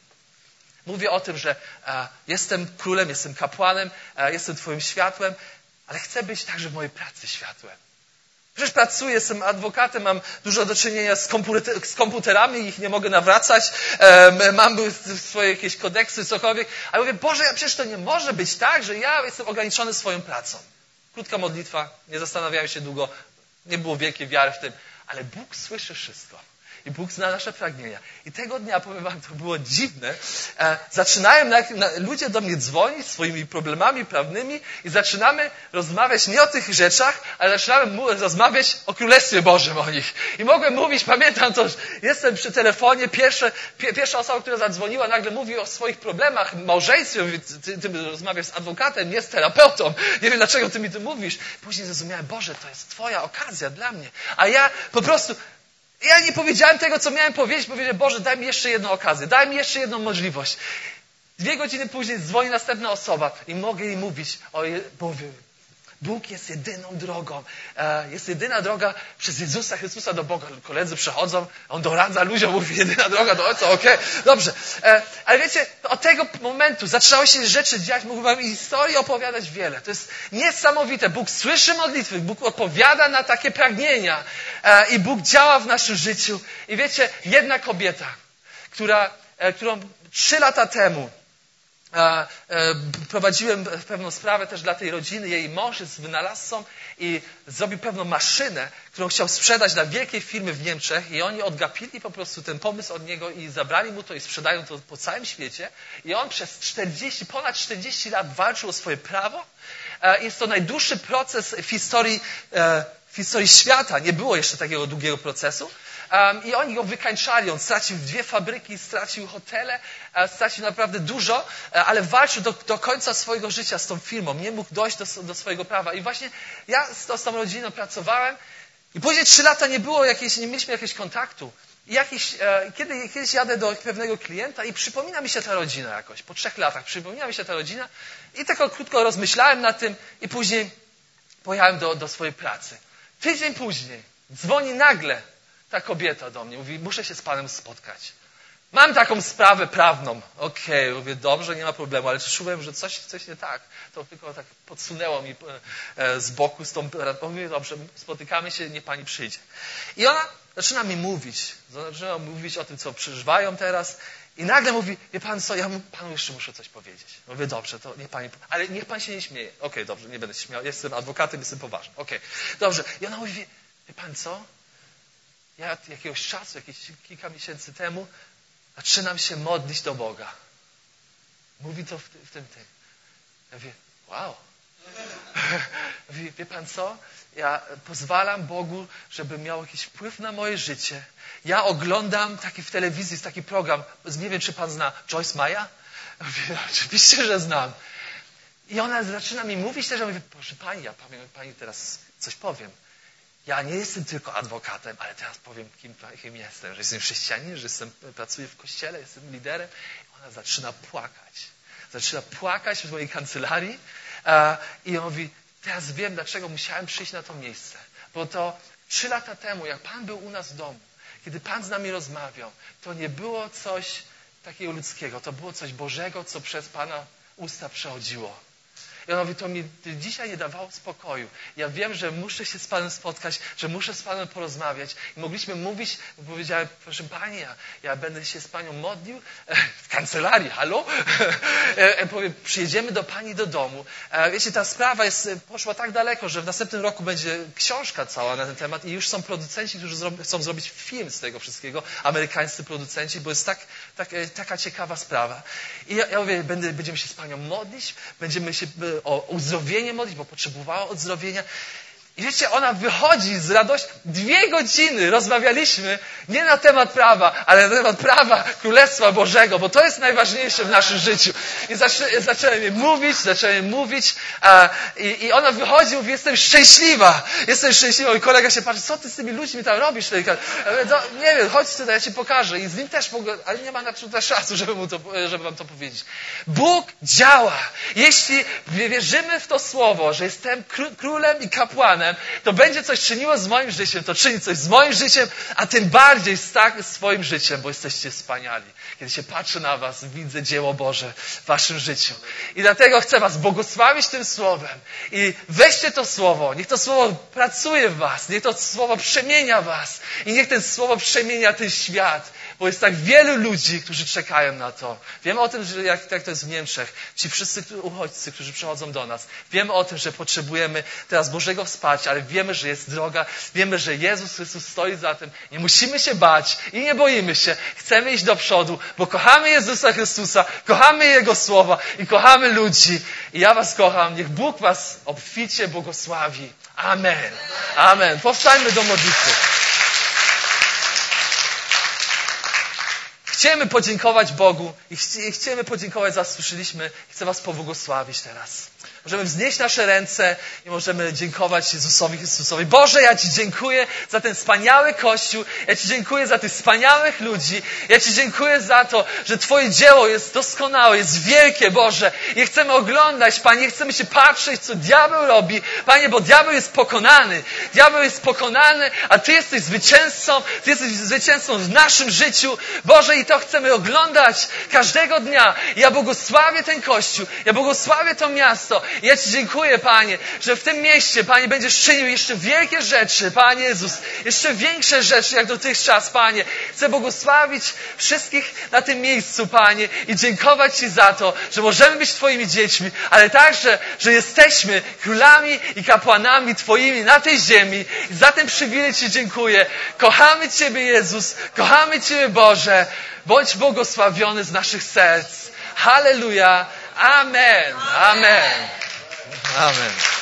mówię o tym, że e, jestem królem, jestem kapłanem, e, jestem Twoim światłem, ale chcę być także w mojej pracy światłem. Przecież pracuję, jestem adwokatem, mam dużo do czynienia z, komputer, z komputerami, ich nie mogę nawracać, e, mam swoje jakieś kodeksy, cokolwiek, ale mówię, Boże, przecież to nie może być tak, że ja jestem ograniczony swoją pracą. Krótka modlitwa, nie zastanawiałem się długo, nie było wielkiej wiary w tym, ale Bóg słyszy wszystko. I Bóg zna nasze pragnienia. I tego dnia, powiem wam, to było dziwne. E, zaczynają na, na, ludzie do mnie dzwonić swoimi problemami prawnymi i zaczynamy rozmawiać nie o tych rzeczach, ale zaczynamy mu, rozmawiać o Królestwie Bożym o nich. I mogłem mówić, pamiętam to, jestem przy telefonie, pierwsze, pie, pierwsza osoba, która zadzwoniła, nagle mówi o swoich problemach w małżeństwie. Mówi, ty, ty rozmawiasz z adwokatem, nie z terapeutą. Nie wiem, dlaczego ty mi to mówisz. Później zrozumiałem, Boże, to jest Twoja okazja dla mnie. A ja po prostu... Ja nie powiedziałem tego, co miałem powiedzieć. Powiedziałem, Boże, daj mi jeszcze jedną okazję. Daj mi jeszcze jedną możliwość. Dwie godziny później dzwoni następna osoba i mogę jej mówić. O, mówię, Bóg jest jedyną drogą. Jest jedyna droga przez Jezusa Chrystusa do Boga. Koledzy przychodzą, on doradza ludziom, mówi, jedyna droga do Ojca, okej, okay, dobrze. Ale wiecie, od tego momentu zaczynały się rzeczy dziać, mógłbym historii opowiadać wiele. To jest niesamowite. Bóg słyszy modlitwy, Bóg odpowiada na takie pragnienia i Bóg działa w naszym życiu. I wiecie, jedna kobieta, która, którą trzy lata temu prowadziłem pewną sprawę też dla tej rodziny. Jej mąż jest wynalazcą i zrobił pewną maszynę, którą chciał sprzedać dla wielkiej firmy w Niemczech i oni odgapili po prostu ten pomysł od niego i zabrali mu to i sprzedają to po całym świecie. I on przez czterdzieści, ponad czterdzieści lat walczył o swoje prawo. Jest to najdłuższy proces w historii, w historii świata. Nie było jeszcze takiego długiego procesu. Um, I oni go wykańczali. On stracił dwie fabryki, stracił hotele, uh, stracił naprawdę dużo, uh, ale walczył do, do końca swojego życia z tą firmą. Nie mógł dojść do, do swojego prawa. I właśnie ja z, z tą rodziną pracowałem i później trzy lata nie było jakiejś, nie mieliśmy jakiegoś kontaktu. I jakiś, uh, kiedy, kiedyś jadę do pewnego klienta i przypomina mi się ta rodzina jakoś. Po trzech latach przypomina mi się ta rodzina i tak krótko rozmyślałem nad tym i później pojechałem do, do swojej pracy. Tydzień później dzwoni nagle ta kobieta do mnie, mówi, muszę się z Panem spotkać. Mam taką sprawę prawną. Okej, okay, mówię, dobrze, nie ma problemu, ale czułem, że coś, coś nie tak. To tylko tak podsunęło mi z boku z tą... Mówię, dobrze, spotykamy się, niech Pani przyjdzie. I ona zaczyna mi mówić, zaczyna mówić o tym, co przeżywają teraz i nagle mówi, wie Pan co, ja Panu jeszcze muszę coś powiedzieć. Mówię, dobrze, to niech Pani... Ale niech Pan się nie śmieje. Okej, okay, dobrze, nie będę się śmiał, jestem adwokatem, jestem poważny. Okej, okay, dobrze. I ona mówi, wie, wie Pan co? Ja jakiegoś czasu, jakieś kilka miesięcy temu zaczynam się modlić do Boga. Mówi to w, w tym tym. Ja mówię, wow. Mówi, wie Pan co? Ja pozwalam Bogu, żeby miał jakiś wpływ na moje życie. Ja oglądam taki w telewizji, jest taki program, nie wiem, czy Pan zna Joyce Meyer? Mówię, oczywiście, że znam. I ona zaczyna mi mówić też, ja mówię, proszę Pani, ja Pani teraz coś powiem. Ja nie jestem tylko adwokatem, ale teraz powiem, kim, kim jestem, że jestem chrześcijaninem, że jestem, pracuję w kościele, jestem liderem. Ona zaczyna płakać. Zaczyna płakać w mojej kancelarii uh, i on mówi, teraz wiem, dlaczego musiałem przyjść na to miejsce. Bo to trzy lata temu, jak Pan był u nas w domu, kiedy Pan z nami rozmawiał, to nie było coś takiego ludzkiego, to było coś Bożego, co przez Pana usta przechodziło. I on mówi, to mi dzisiaj nie dawało spokoju. Ja wiem, że muszę się z Panem spotkać, że muszę z Panem porozmawiać. I mogliśmy mówić, powiedziałem, proszę Pani, ja, ja będę się z Panią modlił w kancelarii, halo? Ja powiem, przyjedziemy do Pani do domu. Wiecie, ta sprawa jest, poszła tak daleko, że w następnym roku będzie książka cała na ten temat i już są producenci, którzy zrobi, chcą zrobić film z tego wszystkiego, amerykańscy producenci, bo jest tak, tak, taka ciekawa sprawa. I ja, ja mówię, będę, będziemy się z Panią modlić, będziemy się o uzdrowienie modlić, bo potrzebowała uzdrowienia. I wiecie, ona wychodzi z radością. Dwie godziny rozmawialiśmy nie na temat prawa, ale na temat prawa Królestwa Bożego, bo to jest najważniejsze w naszym życiu. I zaczę, zacząłem jej mówić, zacząłem mówić a, i, i ona wychodzi i mówi, jestem szczęśliwa, jestem szczęśliwa. I kolega się patrzy, co ty z tymi ludźmi tam robisz? Ja mówię, no, nie wiem, chodź tutaj, ja ci pokażę. I z nim też mogę, ale nie ma na to czasu, żeby, mu to, żeby wam to powiedzieć. Bóg działa. Jeśli wierzymy w to słowo, że jestem królem i kapłanem, to będzie coś czyniło z moim życiem, to czyni coś z moim życiem, a tym bardziej z tak swoim życiem, bo jesteście wspaniali. Kiedy się patrzę na was, widzę dzieło Boże w waszym życiu. I dlatego chcę was błogosławić tym słowem. I weźcie to słowo, niech to słowo pracuje w was, niech to słowo przemienia was i niech to słowo przemienia ten świat. Bo jest tak wielu ludzi, którzy czekają na to. Wiemy o tym, że jak, jak to jest w Niemczech. Ci wszyscy uchodźcy, którzy przychodzą do nas. Wiemy o tym, że potrzebujemy teraz Bożego wsparcia, ale wiemy, że jest droga. Wiemy, że Jezus Chrystus stoi za tym. Nie musimy się bać i nie boimy się. Chcemy iść do przodu, bo kochamy Jezusa Chrystusa, kochamy Jego słowa i kochamy ludzi. I ja was kocham. Niech Bóg was obficie błogosławi. Amen. Amen. Powstańmy do modlitwy. Chcemy podziękować Bogu i chcemy podziękować za co słyszeliśmy. Chcę was pobłogosławić teraz. Możemy wznieść nasze ręce i możemy dziękować Jezusowi Chrystusowi. Boże, ja Ci dziękuję za ten wspaniały Kościół. Ja Ci dziękuję za tych wspaniałych ludzi. Ja Ci dziękuję za to, że Twoje dzieło jest doskonałe, jest wielkie, Boże. I chcemy oglądać, Panie, chcemy się patrzeć, co diabeł robi. Panie, bo diabeł jest pokonany. Diabeł jest pokonany, a Ty jesteś zwycięzcą. Ty jesteś zwycięzcą w naszym życiu. Boże, i to chcemy oglądać każdego dnia. Ja błogosławię ten Kościół. Ja błogosławię to miasto. I ja Ci dziękuję, Panie, że w tym mieście, Panie, będziesz czynił jeszcze wielkie rzeczy, Panie Jezus. Jeszcze większe rzeczy, jak dotychczas, Panie. Chcę błogosławić wszystkich na tym miejscu, Panie, i dziękować Ci za to, że możemy być Twoimi dziećmi, ale także, że jesteśmy królami i kapłanami Twoimi na tej ziemi. I za ten przywilej Ci dziękuję. Kochamy Ciebie, Jezus. Kochamy Ciebie, Boże. Bądź błogosławiony z naszych serc. Halleluja. Amen. Amen. Amen.